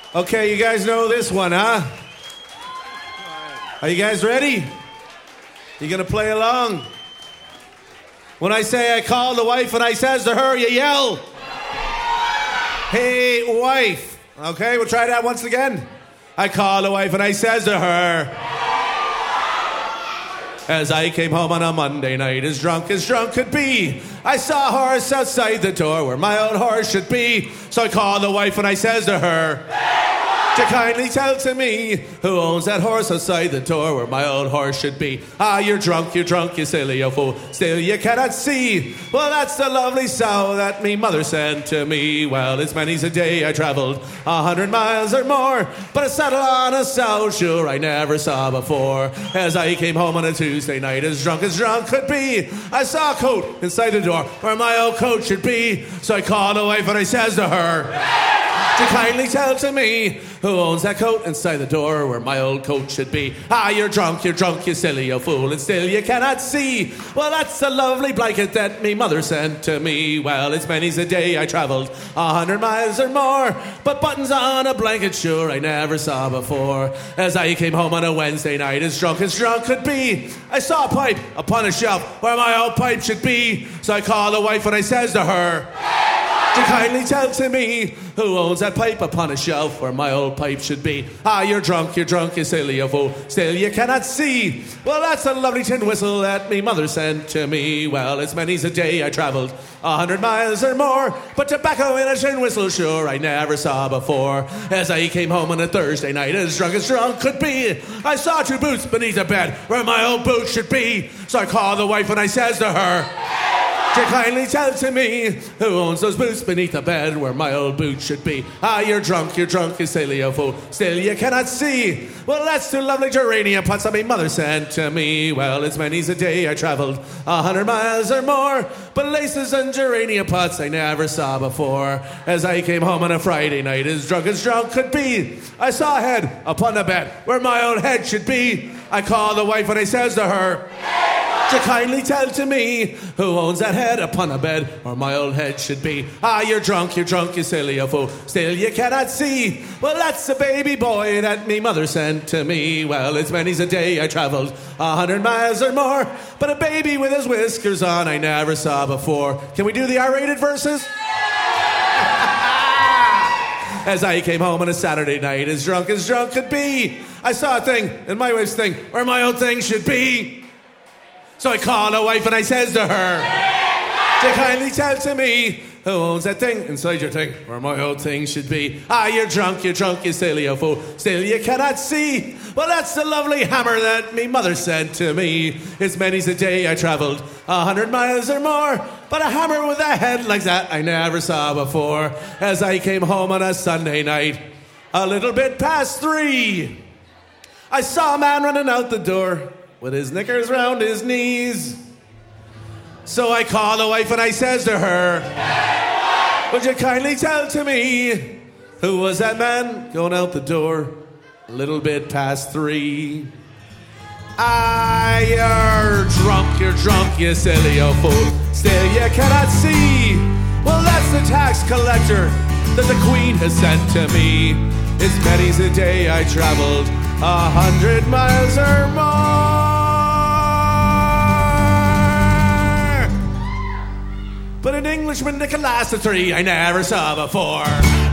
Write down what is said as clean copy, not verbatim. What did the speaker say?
Okay, you guys know this one, huh? Are you guys ready? You gonna play along? When I say I call the wife and I says to her, you yell, "Hey, wife." Okay, we'll try that once again. I call the wife and I says to her, as I came home on a Monday night, as drunk could be, I saw a horse outside the door where my old horse should be. So I called the wife and I says to her, to kindly tell to me who owns that horse outside the door where my old horse should be. Ah, you're drunk, you silly, you fool. Still you cannot see. Well, that's the lovely sow that me mother sent to me. Well, it's many's a day I travelled 100 miles or more, but a saddle on a sow, sure I never saw before. As I came home on a Tuesday night, as drunk could be, I saw a coat inside the door where my old coat should be. So I called the wife and I says to her, to kindly tell to me who owns that coat inside the door where my old coat should be. Ah, you're drunk, you silly, you fool, and still you cannot see. Well, that's the lovely blanket that me mother sent to me. Well, it's many's a day I travelled 100 miles or more, but buttons on a blanket, sure I never saw before. As I came home on a Wednesday night, as drunk could be, I saw a pipe upon a shelf where my old pipe should be. So I called the wife and I says to her, to kindly tell to me who owns that pipe upon a shelf where my old pipe should be. Ah, you're drunk, you silly, you fool, still you cannot see. Well, that's a lovely tin whistle that me mother sent to me. Well, it's many's a day I travelled 100 miles or more, but tobacco in a tin whistle, sure I never saw before. As I came home on a Thursday night, as drunk could be, I saw two boots beneath a bed where my old boots should be. So I called the wife and I says to her, to kindly tell to me who owns those boots beneath the bed where my old boots should be. Ah, you're drunk, you silly, you fool, still you cannot see. Well, that's two lovely geranium pots that my mother sent to me. Well, it's many's a day I travelled 100 miles or more, but laces and geranium pots I never saw before. As I came home on a Friday night, as drunk could be, I saw a head upon the bed where my old head should be. I called the wife and I says to her, to kindly tell to me who owns that head upon a bed where my old head should be. Ah, you're drunk, you silly, you fool, still you cannot see. Well, that's the baby boy that me mother sent to me. Well, it's many's a day I travelled 100 miles or more, but a baby with his whiskers on I never saw before. Can we do the R-rated verses? As I came home on a Saturday night, as drunk could be, I saw a thing in my wife's thing where my old thing should be. So I called a wife and I says to her, to kindly tell to me who owns that thing inside your thing where my old thing should be. Ah, you're drunk, you silly, you fool, still you cannot see. Well, that's the lovely hammer that me mother sent to me. It's many's a day I travelled 100 miles or more, but a hammer with a head like that I never saw before. As I came home on a Sunday night, a little bit past 3, I saw a man running out the door with his knickers round his knees. So I called the wife and I says to her, would you kindly tell to me who was that man going out the door a little bit past 3? Ah, you're drunk, you silly, you fool, still you cannot see. Well, that's the tax collector that the Queen has sent to me. It's many's a day I travelled 100 miles or more, but an Englishman that can last a 3 I never saw before.